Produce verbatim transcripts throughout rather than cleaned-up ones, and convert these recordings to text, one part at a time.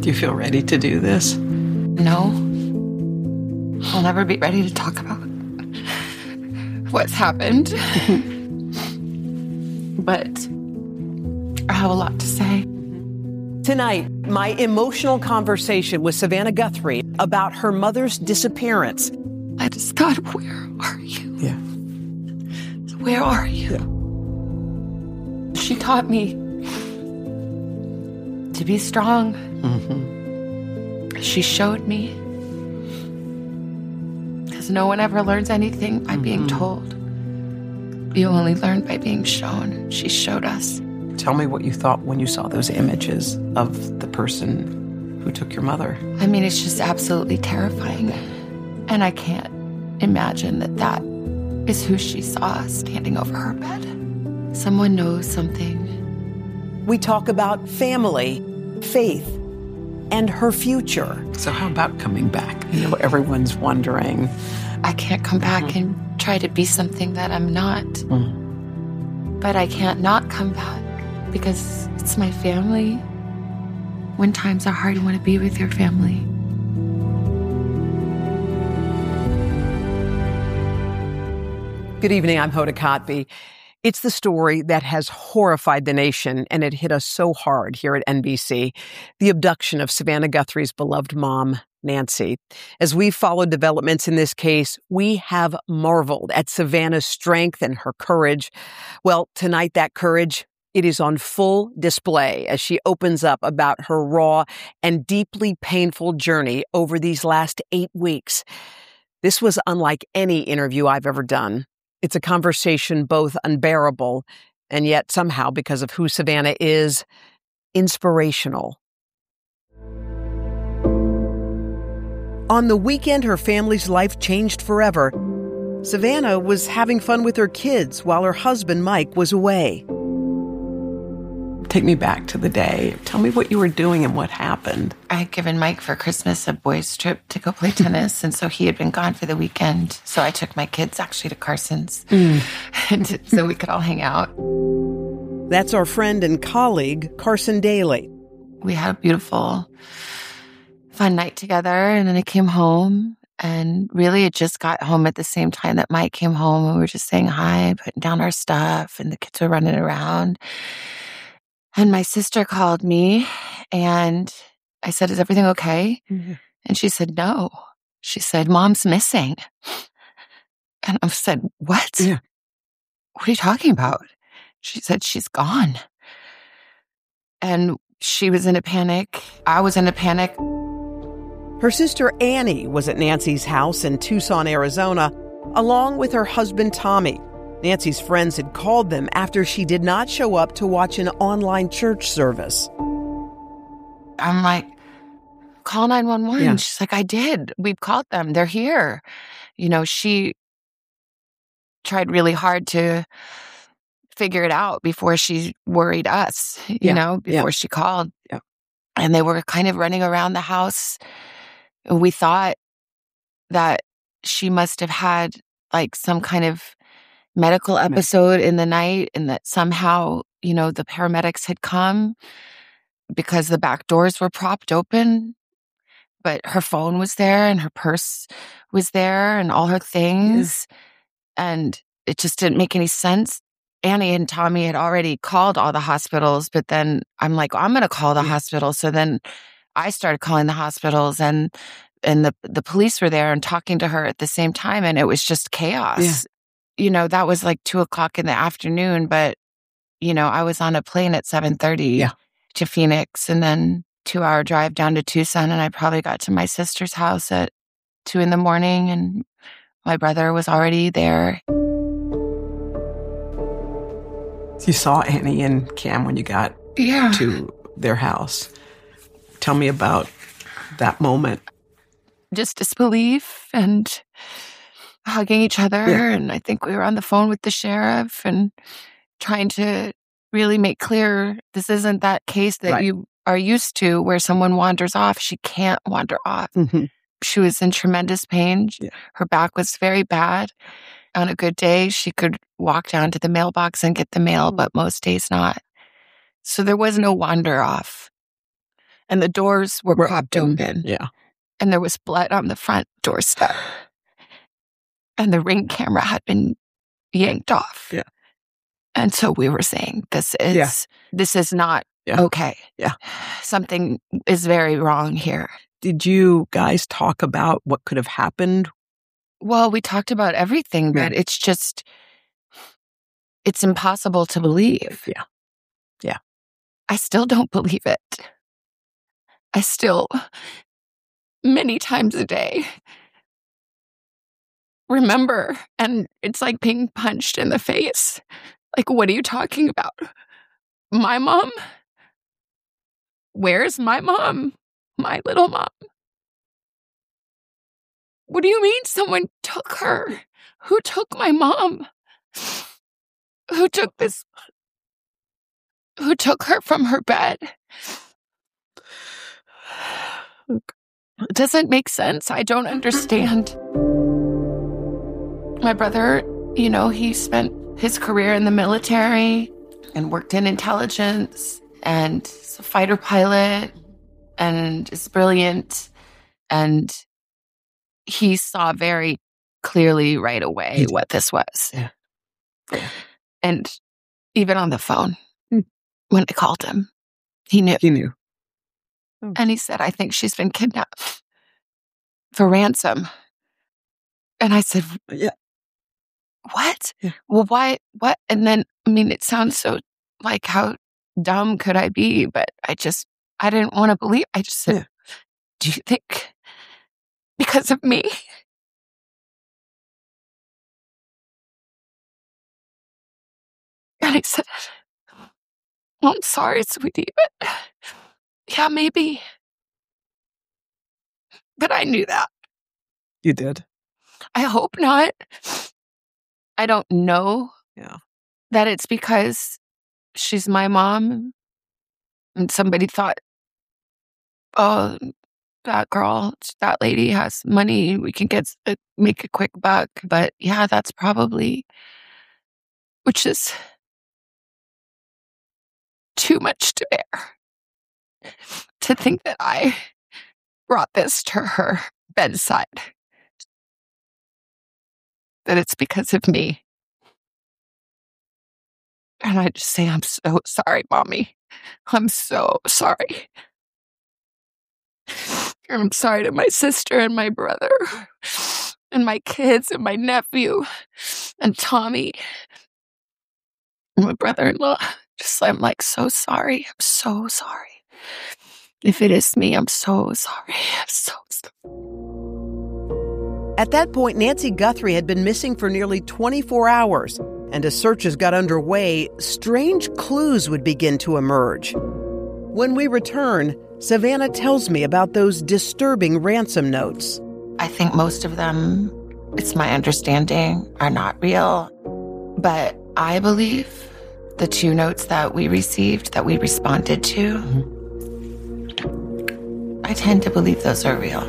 Do you feel ready to do this? No. I'll never be ready to talk about what's happened. But I have a lot to say. Tonight, my emotional conversation with Savannah Guthrie about her mother's disappearance. I just thought, where are you? Yeah. Where are you? Yeah. She taught me to be strong. Mm-hmm. She showed me. Because no one ever learns anything by mm-hmm. being told. You only learn by being shown. She showed us. Tell me what you thought when you saw those images of the person who took your mother. I mean, it's just absolutely terrifying. And I can't imagine that that is who she saw standing over her bed. Someone knows something. We talk about family, faith, and her future. So how about coming back? You know, everyone's wondering. I can't come back mm. and try to be something that I'm not. Mm. But I can't not come back because it's my family. When times are hard, you want to be with your family. Good evening, I'm Hoda Kotb. It's the story that has horrified the nation, and it hit us so hard here at N B C. The abduction of Savannah Guthrie's beloved mom, Nancy. As we've followed developments in this case, we have marveled at Savannah's strength and her courage. Well, tonight that courage, it is on full display as she opens up about her raw and deeply painful journey over these last eight weeks. This was unlike any interview I've ever done. It's a conversation both unbearable and yet somehow, because of who Savannah is, inspirational. On the weekend her family's life changed forever, Savannah was having fun with her kids while her husband, Mike, was away. Take me back to the day. Tell me what you were doing and what happened. I had given Mike for Christmas a boys' trip to go play tennis, and so he had been gone for the weekend. So I took my kids actually to Carson's, mm. and so we could all hang out. That's our friend and colleague, Carson Daly. We had a beautiful, fun night together, and then I came home, and really it just got home at the same time that Mike came home, and we were just saying hi, putting down our stuff, and the kids were running around. And my sister called me and I said, is everything okay? Mm-hmm. And she said, no. She said, Mom's missing. And I said, what? Yeah. What are you talking about? She said, she's gone. And she was in a panic. I was in a panic. Her sister Annie was at Nancy's house in Tucson, Arizona, along with her husband, Tommy. Nancy's friends had called them after she did not show up to watch an online church service. I'm like, call nine one one. Yeah. She's like, I did. We've called them. They're here. You know, she tried really hard to figure it out before she worried us, you yeah. know, before yeah. she called. Yeah. And they were kind of running around the house. We thought that she must have had like some kind of medical episode in the night, and that somehow, you know, the paramedics had come because the back doors were propped open, but her phone was there and her purse was there and all her things. Yeah. And it just didn't make any sense. Annie and Tommy had already called all the hospitals, but then I'm like, I'm going to call the yeah. hospital. So then I started calling the hospitals, and and the, the police were there and talking to her at the same time. And it was just chaos. Yeah. You know, that was like two o'clock in the afternoon, but, you know, I was on a plane at seven thirty yeah. to Phoenix, and then two hour drive down to Tucson. And I probably got to my sister's house at two in the morning, and my brother was already there. You saw Annie and Cam when you got yeah. to their house. Tell me about that moment. Just disbelief and hugging each other. Yeah. And I think we were on the phone with the sheriff and trying to really make clear this isn't that case that right. you are used to where someone wanders off. She can't wander off. Mm-hmm. She was in tremendous pain. Yeah. Her back was very bad. On a good day, she could walk down to the mailbox and get the mail, but most days not. So there was no wander off. and the doors were We're popped open. open. Yeah. And there was blood on the front doorstep. And the Ring camera had been yanked off. Yeah. And so we were saying, this is, Yeah. this is not Yeah. okay. Yeah. Something is very wrong here. Did you guys talk about what could have happened? Well, we talked about everything, but Yeah. it's just, it's impossible to believe. Yeah. Yeah. I still don't believe it. I still, many times a day, remember, and it's like being punched in the face. Like, what are you talking about? My mom? Where's my mom? My little mom? What do you mean someone took her? Who took my mom? Who took this? Who took her from her bed? It doesn't make sense. I don't understand. My brother, you know, he spent his career in the military and worked in intelligence and is a fighter pilot and is brilliant. And he saw very clearly right away what this was. Yeah. Yeah. And even on the phone, Mm. when I called him, he knew. He knew. And he said, I think she's been kidnapped for ransom. And I said, Yeah. what? Yeah. Well, why? What? And then, I mean, it sounds so like, how dumb could I be? But I just, I didn't want to believe. I just said, Yeah. do you think because of me? And I said, well, I'm sorry, sweetie, but yeah, maybe. But I knew that. You did. I hope not. I don't know Yeah. that it's because she's my mom and somebody thought, oh, that girl, that lady has money. We can get uh, make a quick buck. But yeah, that's probably, which is too much to bear. To think that I brought this to her bedside. That it's because of me. And I just say, I'm so sorry, Mommy. I'm so sorry. And I'm sorry to my sister and my brother and my kids and my nephew and Tommy and my brother-in-law. Just, I'm like, so sorry. I'm so sorry. If it is me, I'm so sorry. I'm so sorry. At that point, Nancy Guthrie had been missing for nearly twenty-four hours, and as searches got underway, strange clues would begin to emerge. When we return, Savannah tells me about those disturbing ransom notes. I think most of them, it's my understanding, are not real. But I believe the two notes that we received, that we responded to, mm-hmm. I tend to believe those are real.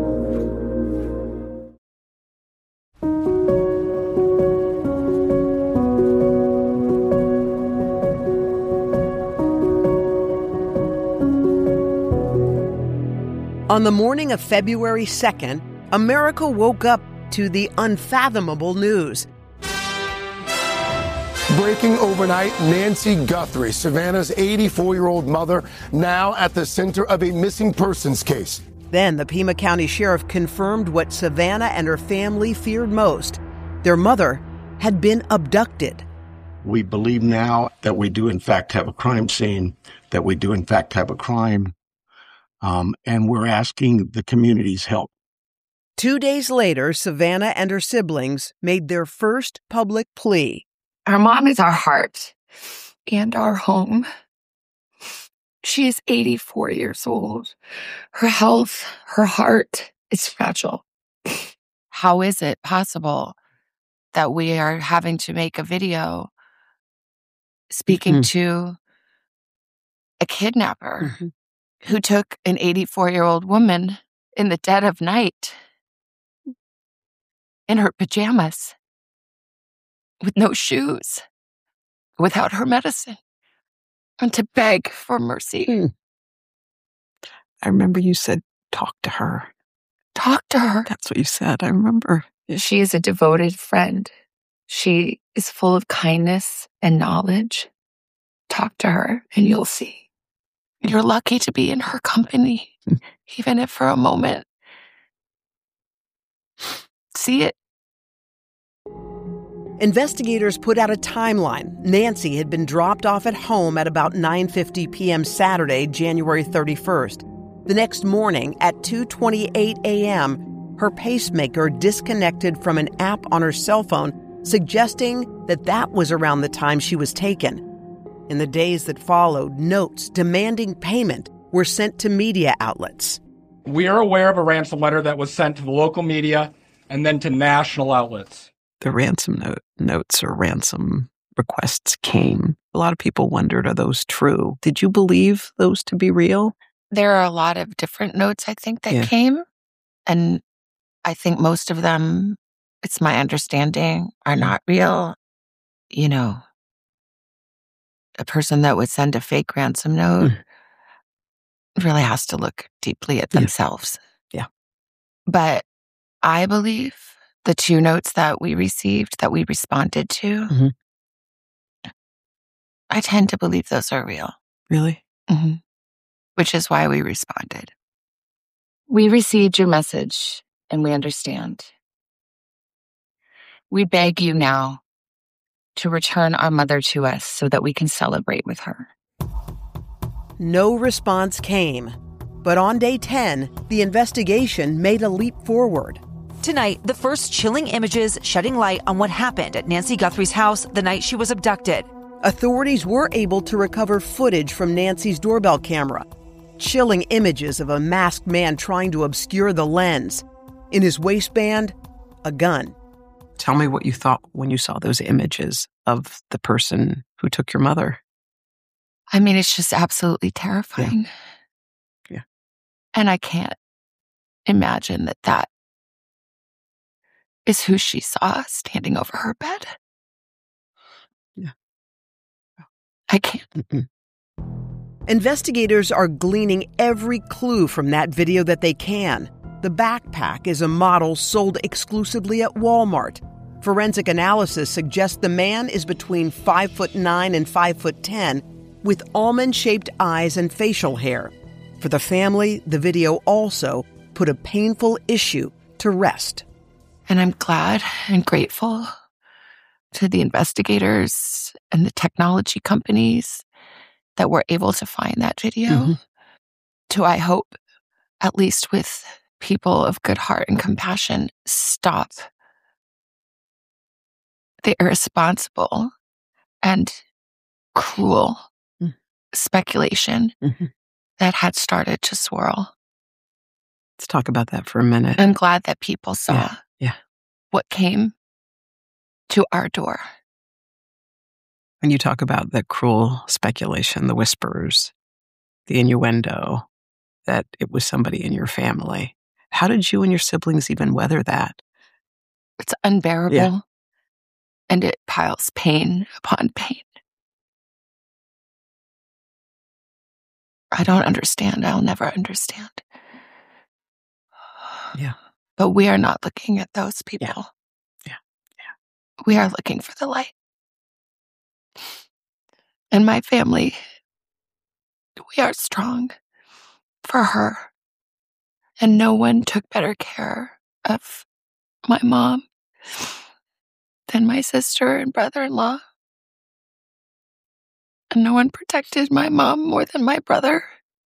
On the morning of February second, America woke up to the unfathomable news. Breaking overnight, Nancy Guthrie, Savannah's eighty-four-year-old mother, now at the center of a missing persons case. Then the Pima County Sheriff confirmed what Savannah and her family feared most. Their mother had been abducted. We believe now that we do in fact have a crime scene, that we do in fact have a crime. Um, and we're asking the community's help. Two days later, Savannah and her siblings made their first public plea. Our mom is our heart and our home. She is eighty-four years old. Her health, her heart is fragile. How is it possible that we are having to make a video speaking mm-hmm. to a kidnapper mm-hmm. who took an eighty-four-year-old woman in the dead of night in her pajamas with no shoes, without her medicine, and to beg for mercy? Hmm. I remember you said, talk to her. Talk to her. That's what you said. I remember. She is a devoted friend. She is full of kindness and knowledge. Talk to her and you'll see. You're lucky to be in her company, even if for a moment. See it? Investigators put out a timeline. Nancy had been dropped off at home at about nine fifty p.m. Saturday, January thirty-first. The next morning at two twenty-eight a.m., her pacemaker disconnected from an app on her cell phone, suggesting that that was around the time she was taken. In the days that followed, notes demanding payment were sent to media outlets. We are aware of a ransom letter that was sent to the local media and then to national outlets. The ransom note, notes or ransom requests came. A lot of people wondered, are those true? Did you believe those to be real? There are a lot of different notes, I think, that Yeah. came. And I think most of them, it's my understanding, are not real. You know, a person that would send a fake ransom note Mm. really has to look deeply at Yeah. themselves. Yeah. But I believe the two notes that we received, that we responded to, Mhm. I tend to believe those are real. Really? Mm-hmm. Which is why we responded. We received your message and we understand. We beg you now to return our mother to us so that we can celebrate with her. No response came. But on day ten, the investigation made a leap forward. Tonight, the first chilling images shedding light on what happened at Nancy Guthrie's house the night she was abducted. Authorities were able to recover footage from Nancy's doorbell camera. Chilling images of a masked man trying to obscure the lens. In his waistband, a gun. Tell me what you thought when you saw those images of the person who took your mother. I mean, it's just absolutely terrifying. Yeah. Yeah. And I can't imagine that that is who she saw standing over her bed. Yeah. I can't. Mm-mm. Investigators are gleaning every clue from that video that they can. The backpack is a model sold exclusively at Walmart. Forensic analysis suggests the man is between five foot nine and five foot ten, with almond-shaped eyes and facial hair. For the family, the video also put a painful issue to rest. And I'm glad and grateful to the investigators and the technology companies that were able to find that video. Mm-hmm. To, I hope, at least with people of good heart and compassion, stop the irresponsible and cruel Mm. speculation Mm-hmm. that had started to swirl. Let's talk about that for a minute. I'm glad that people saw Yeah, yeah. what came to our door. When you talk about the cruel speculation, the whispers, the innuendo that it was somebody in your family, how did you and your siblings even weather that? It's unbearable. Yeah. And it piles pain upon pain. I don't understand. I'll never understand. Yeah. But we are not looking at those people. Yeah. Yeah. Yeah. We are looking for the light. And my family, we are strong for her. And no one took better care of my mom than my sister and brother-in-law. And no one protected my mom more than my brother.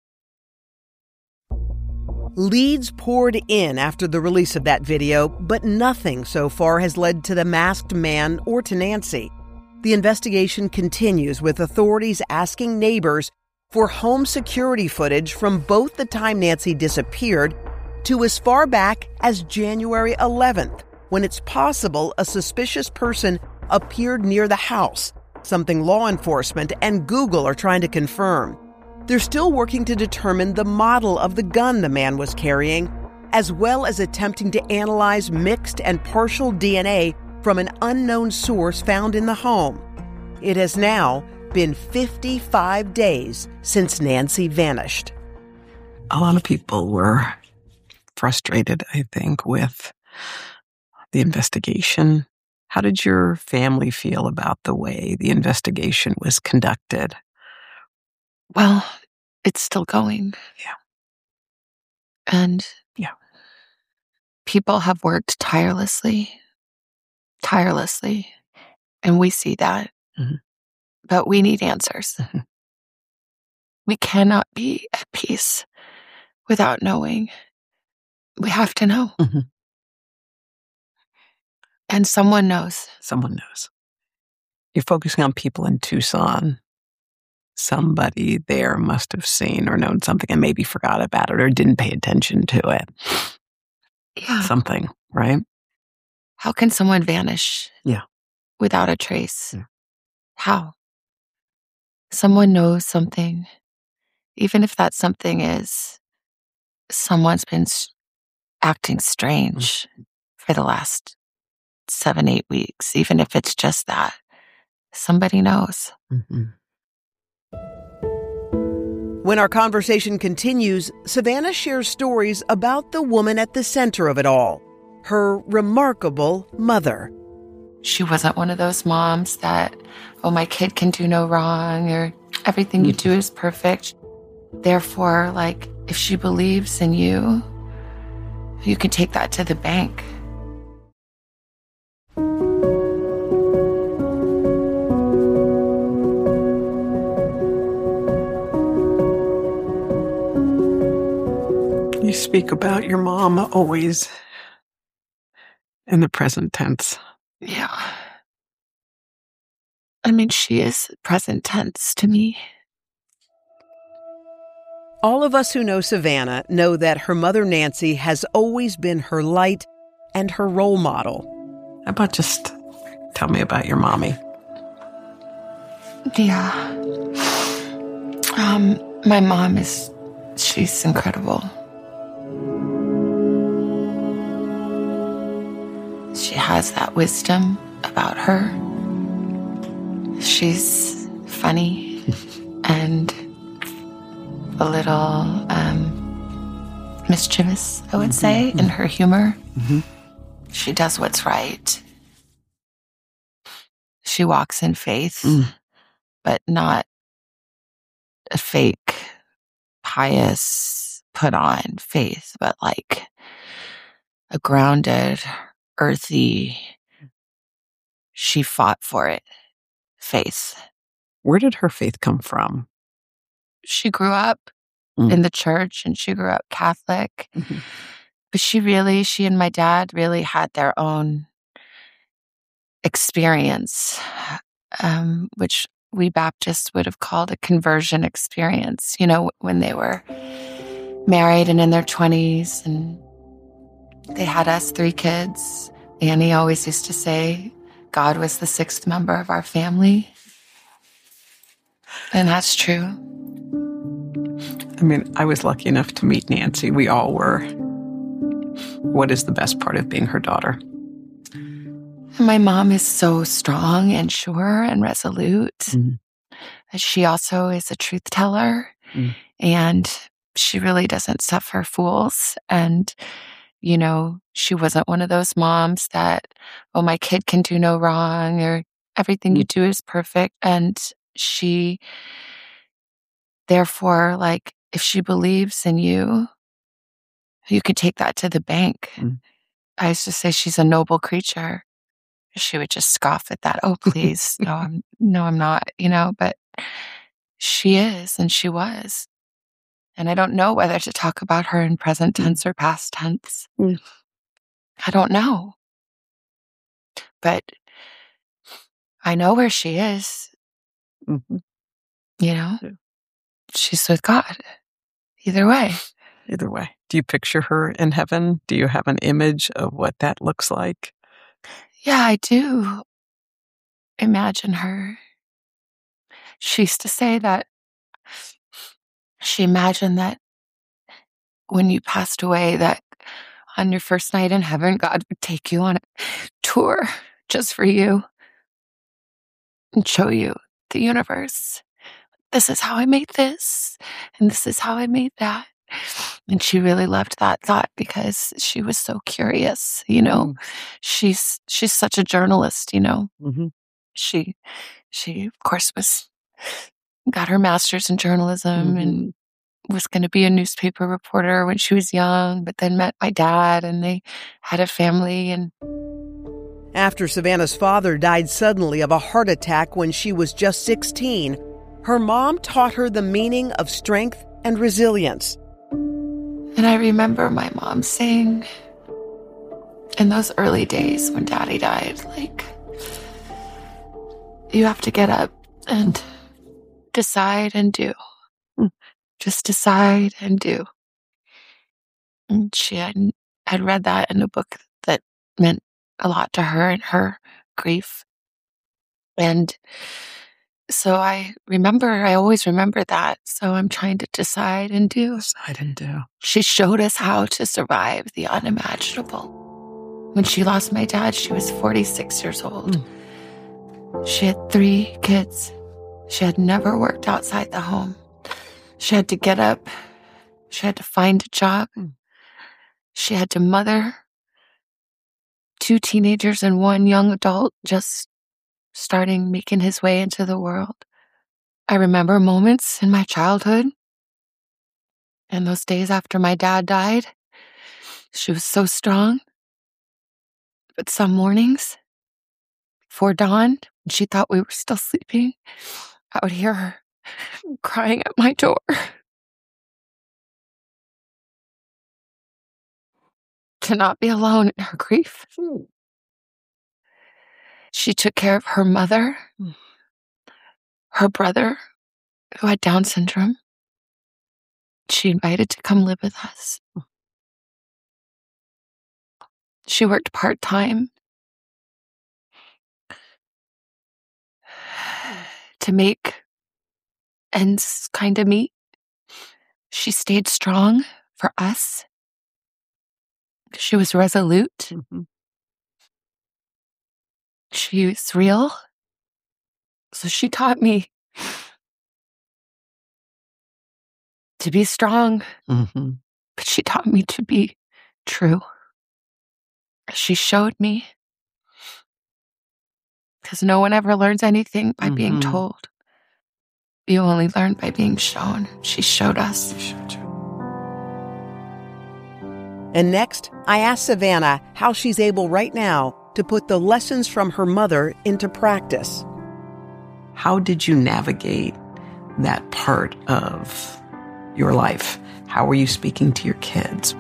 Leads poured in after the release of that video, but nothing so far has led to the masked man or to Nancy. The investigation continues, with authorities asking neighbors for home security footage from both the time Nancy disappeared to as far back as January eleventh, when it's possible a suspicious person appeared near the house, something law enforcement and Google are trying to confirm. They're still working to determine the model of the gun the man was carrying, as well as attempting to analyze mixed and partial D N A from an unknown source found in the home. It has now been fifty-five days since Nancy vanished. A lot of people were frustrated, I think, with the investigation. How did your family feel about the way the investigation was conducted? Well, it's still going. Yeah. And Yeah. people have worked tirelessly, tirelessly, and we see that. Mhm. But we need answers. Mhm. We cannot be at peace without knowing. We have to know. Mhm. And someone knows. Someone knows. You're focusing on people in Tucson. Somebody there must have seen or known something and maybe forgot about it or didn't pay attention to it. Yeah. Something, right? How can someone vanish? Yeah. Without a trace? Yeah. How? Someone knows something, even if that something is someone's been s- acting strange Mm-hmm. for the last seven, eight weeks, even if it's just that. Somebody knows. Mm-hmm. When our conversation continues, Savannah shares stories about the woman at the center of it all, her remarkable mother. She wasn't one of those moms that, oh, my kid can do no wrong or everything you do is perfect. Therefore, like, if she believes in you, you can take that to the bank. You speak about your mom always in the present tense. Yeah. I mean, she is present tense to me. All of us who know Savannah know that her mother, Nancy, has always been her light and her role model. How about just tell me about your mommy? Yeah. Um, my mom is, she's incredible. She has that wisdom about her. She's funny and a little um, mischievous, I would mm-hmm. say, in her humor. Mm-hmm. She does what's right. She walks in faith, mm. but not a fake, pious, put on faith, but like a grounded, earthy, she fought for it, faith. Where did her faith come from? She grew up mm. in the church and she grew up Catholic. Mm-hmm. But she really, she and my dad really had their own experience, um, which we Baptists would have called a conversion experience, you know, when they were married and in their twenties and they had us three kids. Annie always used to say, God was the sixth member of our family. And that's true. I mean, I was lucky enough to meet Nancy. We all were. What is the best part of being her daughter? My mom is so strong and sure and resolute. Mm. She also is a truth teller. Mm. And she really doesn't suffer fools. And, you know, she wasn't one of those moms that, oh, my kid can do no wrong or everything mm. you do is perfect. And she, therefore, like, if she believes in you, you can take that to the bank. Mm. I used to say she's a noble creature. She would just scoff at that. Oh, please. no, I'm, no, I'm not, you know, but she is and she was. And I don't know whether to talk about her in present tense or past tense. Mm. I don't know. But I know where she is. Mm-hmm. You know, yeah. She's with God. Either way. Either way. Do you picture her in heaven? Do you have an image of what that looks like? Yeah, I do. Imagine her. She used to say that she imagined that when you passed away, that on your first night in heaven, God would take you on a tour just for you and show you the universe. This is how I made this, and this is how I made that. And she really loved that thought because she was so curious, you know. Mm. She's she's such a journalist, you know. Mm-hmm. She she of course was got her master's in journalism Mm-hmm. and was going to be a newspaper reporter when she was young, but then met my dad and they had a family. And After Savannah's father died suddenly of a heart attack when she was just sixteen, her mom taught her the meaning of strength and resilience. and I remember my mom saying in those early days when Daddy died, like, you have to get up and decide and do. Just decide and do. And she had, had read that in a book that meant a lot to her and her grief. And so I remember, I always remember that. So I'm trying to decide and do. Decide and do. She showed us how to survive the unimaginable. When she lost my dad, she was forty-six years old. Mm. She had three kids. She had never worked outside the home. She had to get up. She had to find a job. Mm. She had to mother two teenagers and one young adult just starting making his way into the world. I remember moments in my childhood and those days after my dad died. She was so strong. But some mornings, before dawn, when she thought we were still sleeping, I would hear her crying at my door. To not be alone in her grief. She took care of her mother, her brother, who had Down syndrome. She invited to come live with us. She worked part-time to make ends kind of meet. She stayed strong for us. She was resolute. Mm-hmm. She was real. So she taught me to be strong, Mm-hmm. but she taught me to be true. She showed me, because no one ever learns anything by mm-hmm. being told. You only learn by being shown. She showed us. She showed you. And next, I asked Savannah how she's able right now to put the lessons from her mother into practice. How did you navigate that part of your life? How were you speaking to your kids?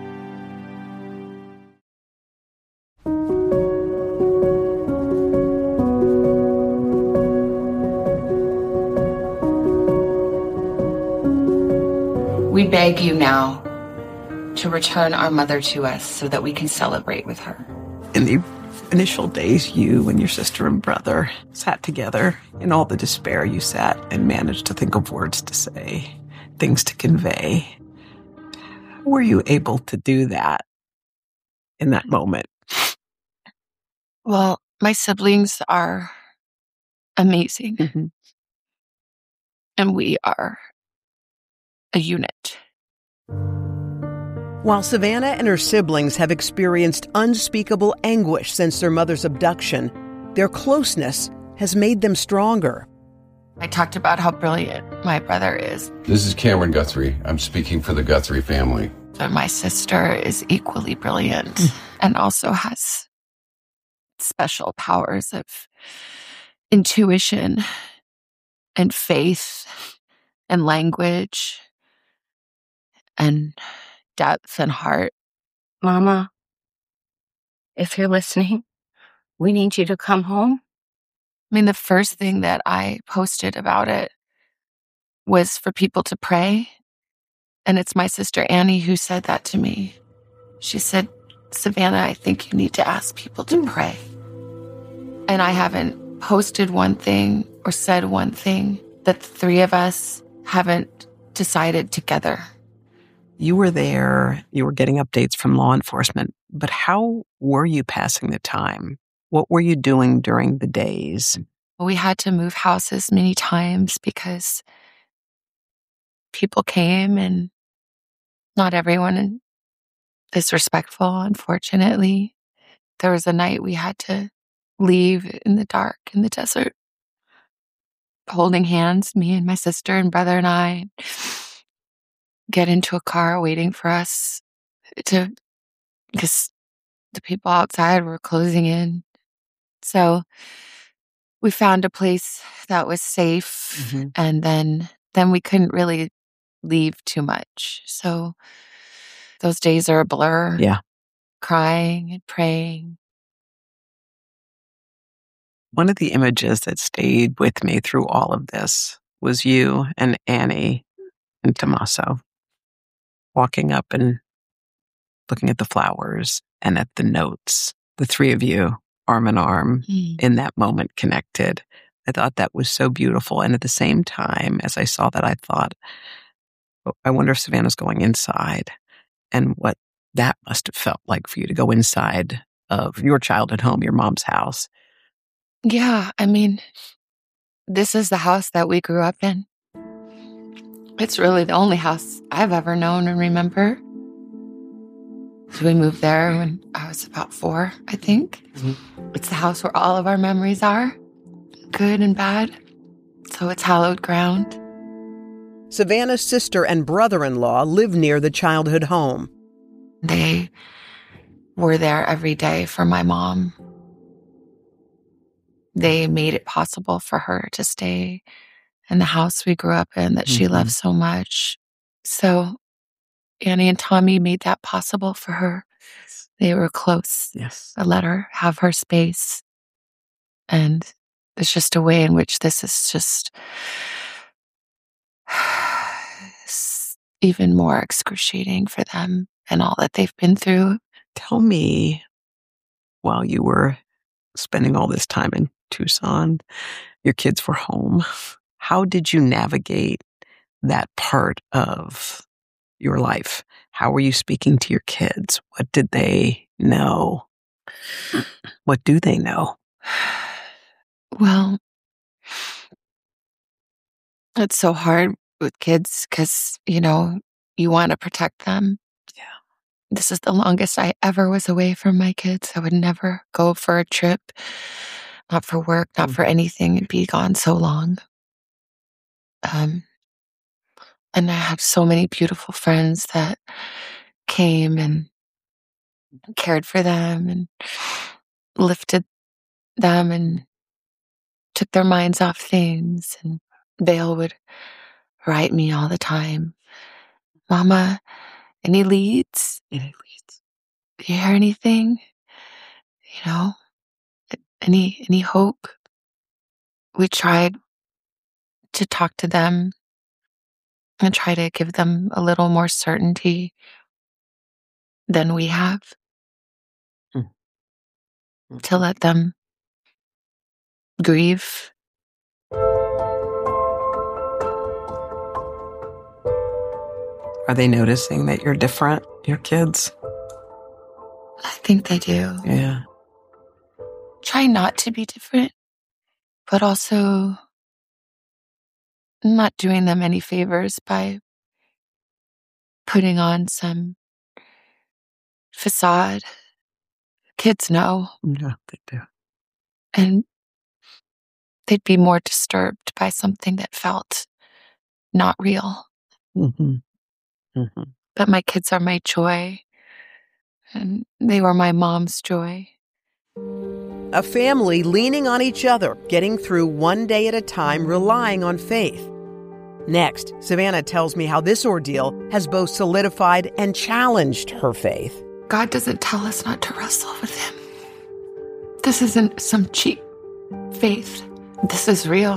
We beg you now to return our mother to us so that we can celebrate with her. In the initial days, you and your sister and brother sat together. In all the despair, you sat and managed to think of words to say, things to convey. Were you able to do that in that moment? Well, my siblings are amazing. Mm-hmm. And we are a unit. While Savannah and her siblings have experienced unspeakable anguish since their mother's abduction, their closeness has made them stronger. I talked about how brilliant my brother is. This is Cameron Guthrie. I'm speaking for the Guthrie family. So my sister is equally brilliant and also has special powers of intuition and faith and language and depth and heart. Mama, if you're listening, we need you to come home. I mean, the first thing that I posted about it was for people to pray. And it's my sister Annie who said that to me. She said, Savannah, I think you need to ask people to pray. And I haven't posted one thing or said one thing that the three of us haven't decided together. You were there, you were getting updates from law enforcement, but how were you passing the time? What were you doing during the days? We had to move houses many times because people came and not everyone is respectful, unfortunately. There was a night we had to leave in the dark in the desert, holding hands, me and my sister and brother and I, get into a car waiting for us to, because the people outside were closing in. So we found a place that was safe, Mm-hmm. and then then we couldn't really leave too much. So those days are a blur. Yeah. Crying and praying. One of the images that stayed with me through all of this was you and Annie and Tommaso walking up and looking at the flowers and at the notes. The three of you, arm in arm, Mm. in that moment, connected. I thought that was so beautiful. And at the same time, as I saw that, I thought, oh, I wonder if Savannah's going inside, and what that must have felt like for you to go inside of your childhood home, your mom's house. Yeah, I mean, this is the house that we grew up in. It's really the only house I've ever known and remember. So we moved there when I was about four, I think. Mm-hmm. It's the house where all of our memories are, good and bad. So it's hallowed ground. Savannah's sister and brother-in-law live near the childhood home. They were there every day for my mom. They made it possible for her to stay in the house we grew up in that she Mhm. loved so much. So Annie and Tommy made that possible for her. They were close. Yes. I let her have her space. And it's just a way in which this is just even more excruciating for them and all that they've been through. Tell me, while you were spending all this time in Tucson, your kids were home, how did you navigate that part of your life? How were you speaking to your kids? What did they know? What do they know? Well, it's so hard with kids because, you know, you want to protect them. Yeah. This is the longest I ever was away from my kids. I would never go for a trip, not for work, not Mm. for anything, and be gone so long. Um, and I had so many beautiful friends that came and cared for them and lifted them and took their minds off things. And Vale would write me all the time, Mama, any leads? Any leads? Do you hear anything? You know, any any hope? We tried to talk to them and try to give them a little more certainty than we have, Mm. to let them grieve. Are they noticing that you're different, your kids? I think they do. Yeah. Try not to be different, but also not doing them any favors by putting on some facade. Kids know, Yeah, they do. and they'd be more disturbed by something that felt not real. Mm-hmm. Mm-hmm. But my kids are my joy, and they were my mom's joy. A family leaning on each other, getting through one day at a time, relying on faith. Next, Savannah tells me how this ordeal has both solidified and challenged her faith. God doesn't tell us not to wrestle with him. This isn't some cheap faith. This is real.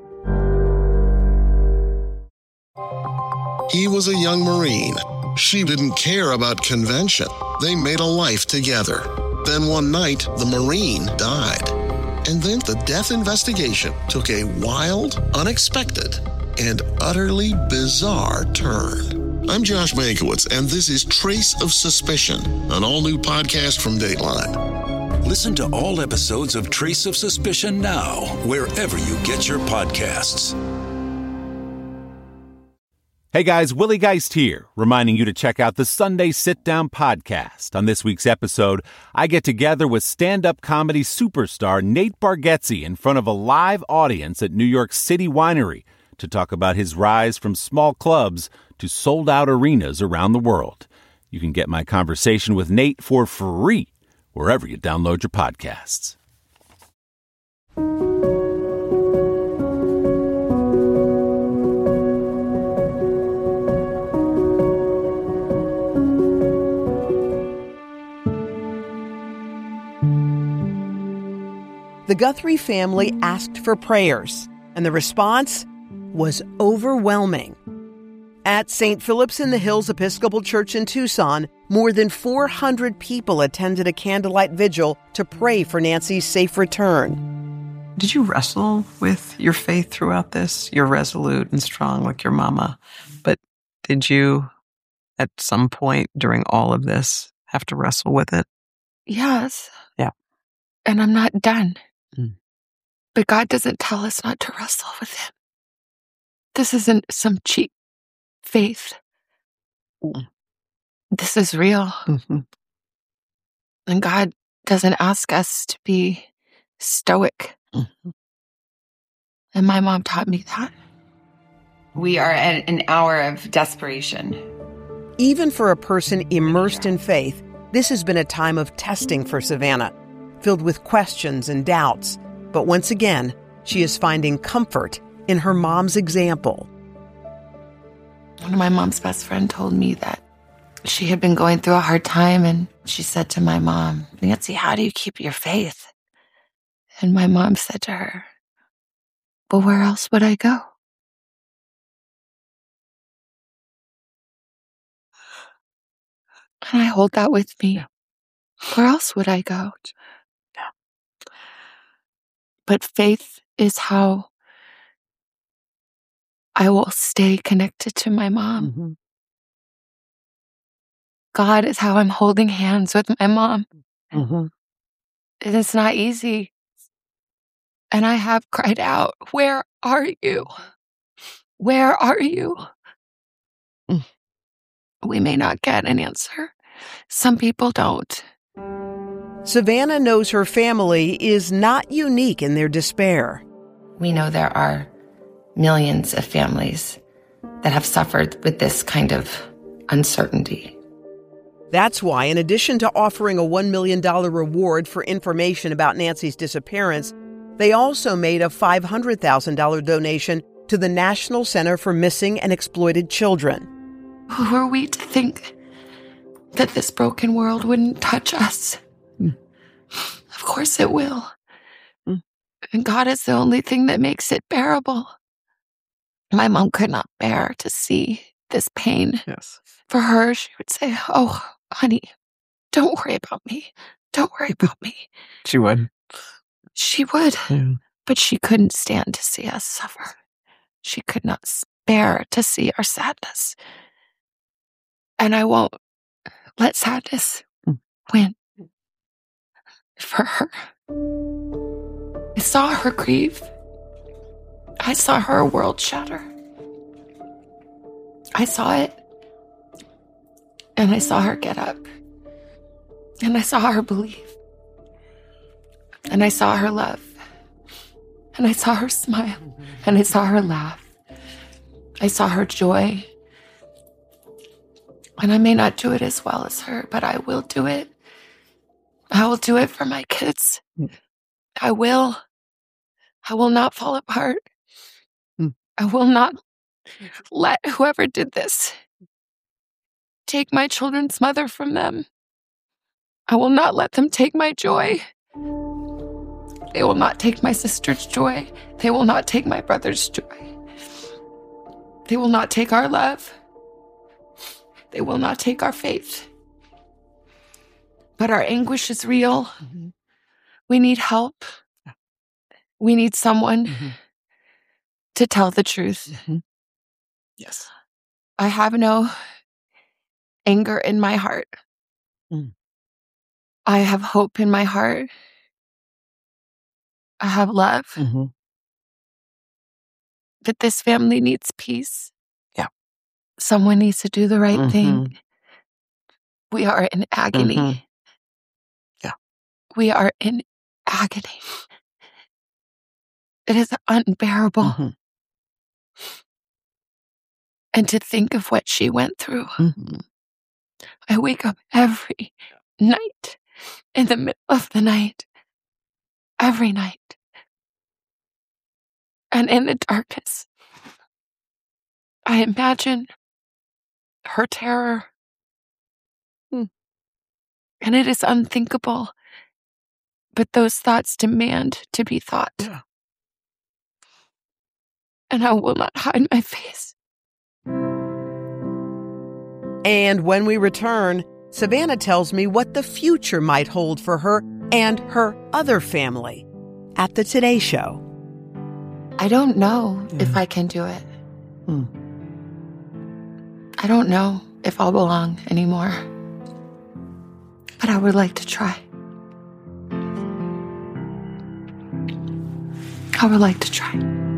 He was a young Marine. She didn't care about convention. They made a life together. Then one night, the Marine died. And then the death investigation took a wild, unexpected, and utterly bizarre turn. I'm Josh Mankiewicz, and this is Trace of Suspicion, an all-new podcast from Dateline. Listen to all episodes of Trace of Suspicion now, wherever you get your podcasts. Hey guys, Willie Geist here, reminding you to check out the Sunday Sit Down podcast. On this week's episode, I get together with stand-up comedy superstar Nate Bargatze in front of a live audience at New York City Winery to talk about his rise from small clubs to sold-out arenas around the world. You can get my conversation with Nate for free wherever you download your podcasts. The Guthrie family asked for prayers, and the response was overwhelming. At Saint Philip's in the Hills Episcopal Church in Tucson, more than four hundred people attended a candlelight vigil to pray for Nancy's safe return. Did you wrestle with your faith throughout this? You're resolute and strong like your mama. But did you, at some point during all of this, have to wrestle with it? Yes. Yeah. And I'm not done. Mm. But God doesn't tell us not to wrestle with Him. This isn't some cheap faith. Mm. This is real. Mm-hmm. And God doesn't ask us to be stoic. Mm-hmm. And my mom taught me that. We are at an hour of desperation. Even for a person immersed in faith, this has been a time of testing for Savannah, filled with questions and doubts. But once again, she is finding comfort in her mom's example. One of my mom's best friend told me that she had been going through a hard time, and she said to my mom, "Nancy, how do you keep your faith?" And my mom said to her, "But where else would I go?" And I hold that with me. Yeah. Where else would I go? Yeah. But faith is how I will stay connected to my mom. Mm-hmm. God is how I'm holding hands with my mom. Mm-hmm. And it's not easy. And I have cried out, "Where are you? Where are you?" Mm. We may not get an answer. Some people don't. Savannah knows her family is not unique in their despair. We know there are millions of families that have suffered with this kind of uncertainty. That's why, in addition to offering a one million dollars reward for information about Nancy's disappearance, they also made a five hundred thousand dollars donation to the National Center for Missing and Exploited Children. Who are we to think that this broken world wouldn't touch us? Mm. Of course it will. Mm. And God is the only thing that makes it bearable. My mom could not bear to see this pain. Yes. For her, she would say, "Oh, honey, don't worry about me. Don't worry about me." She would. She would. Yeah. But she couldn't stand to see us suffer. She could not bear to see our sadness. And I won't let sadness Mm. win for her. I saw her grieve. I saw her world shatter. I saw it. And I saw her get up. And I saw her believe. And I saw her love. And I saw her smile. And I saw her laugh. I saw her joy. And I may not do it as well as her, but I will do it. I will do it for my kids. Mm. I will. I will not fall apart. Mm. I will not let whoever did this take my children's mother from them. I will not let them take my joy. They will not take my sister's joy. They will not take my brother's joy. They will not take our love. They will not take our faith. But our anguish is real. Mm-hmm. We need help. We need someone Mm-hmm. to tell the truth. Mm-hmm. Yes. I have no anger in my heart. Mm. I have hope in my heart. I have love. Mm-hmm. But this family needs peace. Yeah. someone needs to do the right Mhm. thing. We are in agony. Mhm. Yeah. We are in agony. It is unbearable. Mhm. And to think of what she went through. Mhm. I wake up every night, in the middle of the night, every night. And in the darkness, I imagine her terror. Hmm. And it is unthinkable. But those thoughts demand to be thought. Yeah. And I will not hide my face. And when we return, Savannah tells me what the future might hold for her and her other family at the Today Show. I don't know Yeah. if I can do it. Hmm. I don't know if I'll belong anymore. But I would like to try. I would like to try.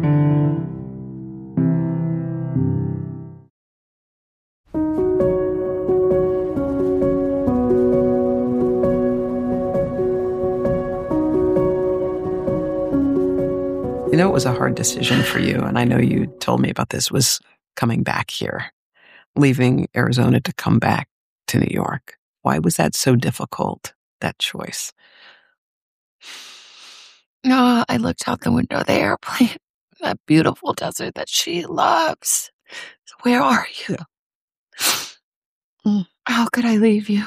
You know, it was a hard decision for you, and I know you told me about this, was coming back here, leaving Arizona to come back to New York. Why was that so difficult, that choice? No, I looked out the window of the airplane. That beautiful desert that she loves. Where are you? Mm. How could I leave you?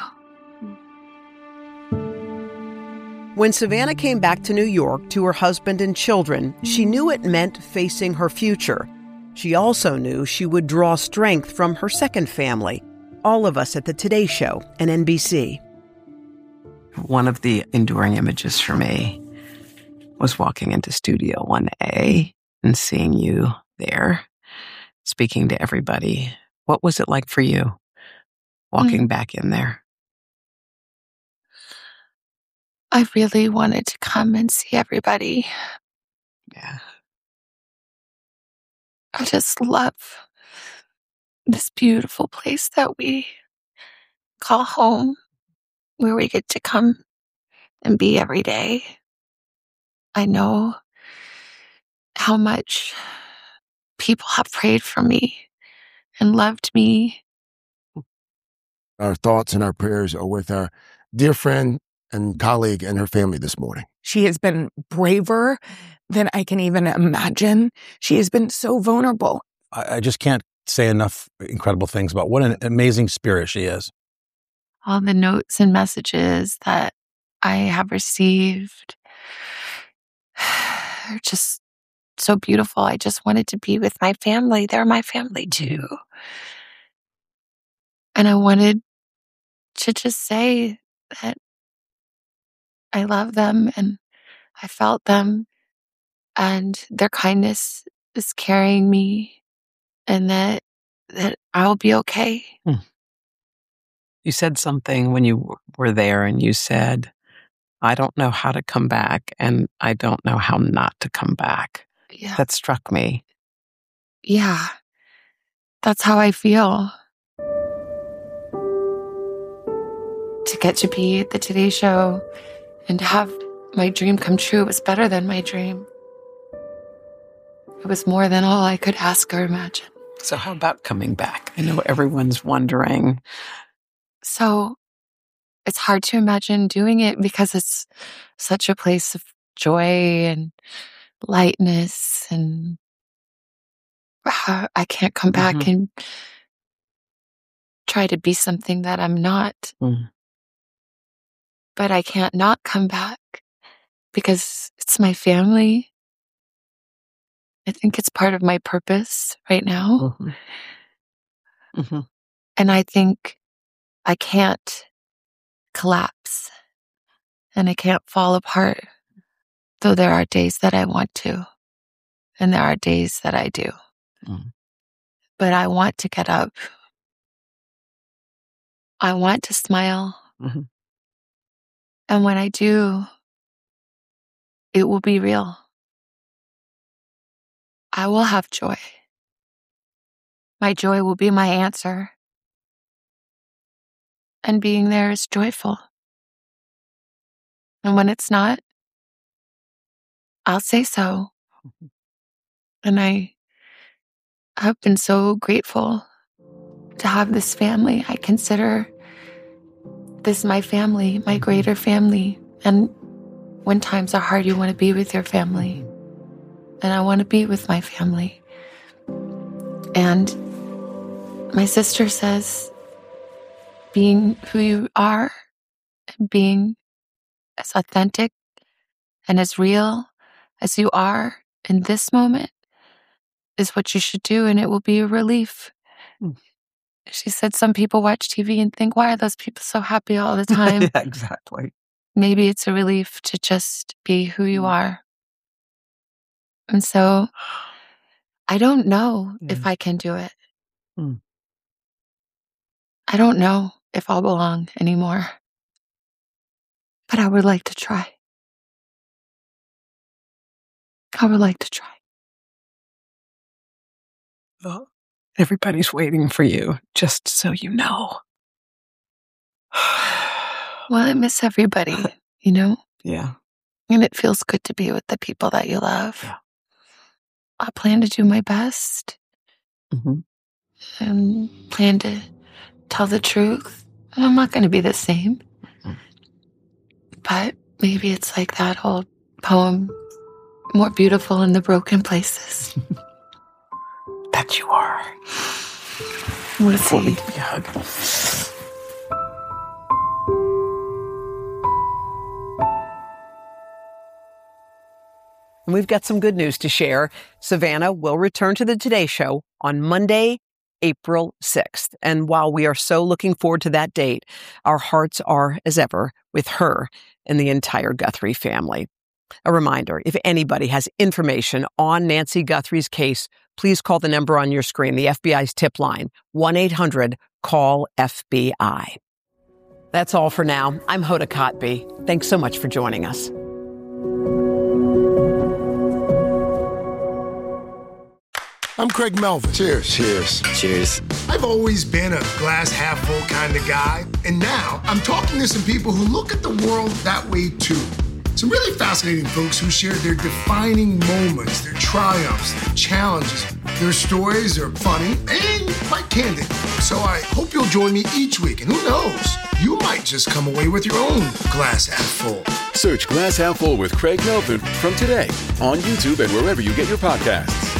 When Savannah came back to New York to her husband and children, she knew it meant facing her future. She also knew she would draw strength from her second family, all of us at the Today Show and N B C. One of the enduring images for me was walking into Studio one A and seeing you there, speaking to everybody. What was it like for you, walking Mm. back in there? I really wanted to come and see everybody. Yeah. I just love this beautiful place that we call home, where we get to come and be every day. I know how much people have prayed for me and loved me. Our thoughts and our prayers are with our dear friend and colleague and her family this morning. She has been braver than I can even imagine. She has been so vulnerable. I, I just can't say enough incredible things about what an amazing spirit she is. All the notes and messages that I have received are just so beautiful. I just wanted to be with my family. They're my family too. And I wanted to just say that I love them and I felt them, and their kindness is carrying me, and that that I'll be okay. Hmm. You said something when you w- were there, and you said, I don't know how to come back, and I don't know how not to come back. Yeah. That struck me. Yeah. That's how I feel. To get to be at the Today Show and to have my dream come true was better than my dream. It was more than all I could ask or imagine. So how about coming back? I know everyone's wondering. So it's hard to imagine doing it because it's such a place of joy and lightness, and uh, I can't come back Mhm. and try to be something that I'm not. Mm. But I can't not come back because it's my family. I think it's part of my purpose right now. Mhm. Mhm. And I think I can't collapse and I can't fall apart, though there are days that I want to, and there are days that I do. Mm. But I want to get up. I want to smile. Mhm. And when I do, it will be real. I will have joy. my joy will be my answer. And being there is joyful. And when it's not, I'll say so. And I have been so grateful to have this family. I consider this my family, my greater family. And when times are hard, you want to be with your family. And I want to be with my family. And my sister says, being who you are, and being as authentic and as real as you are in this moment is what you should do, and it will be a relief. Mm. She said some people watch T V and think, why are those people so happy all the time? Yeah, exactly. Maybe it's a relief to just be who you mm. are. And so I don't know yeah. if I can do it. Mm. I don't know if I'll belong anymore. But I would like to try. I would like to try. Well, everybody's waiting for you, just so you know. Well, I miss everybody, you know? Yeah. And it feels good to be with the people that you love. Yeah. I plan to do my best. Mm-hmm. And plan to tell the truth. And I'm not going to be the same. Mm-hmm. But maybe it's like that old poem, more beautiful in the broken places. Bet you are. We'll see. Give me a hug. And we've got some good news to share. Savannah will return to the Today Show on Monday, April sixth. And while we are so looking forward to that date, our hearts are, as ever, with her and the entire Guthrie family. A reminder, if anybody has information on Nancy Guthrie's case, please call the number on your screen, the F B I's tip line, one eight hundred call F B I. That's all for now. I'm Hoda Kotb. Thanks so much for joining us. I'm Craig Melvin. Cheers. Cheers. Cheers. I've always been a glass half full kind of guy, and now I'm talking to some people who look at the world that way too. Some really fascinating folks who share their defining moments, their triumphs, their challenges. Their stories are funny and quite candid. So I hope you'll join me each week, and who knows, you might just come away with your own glass half full. Search Glass Half Full with Craig Melvin from Today on YouTube and wherever you get your podcasts.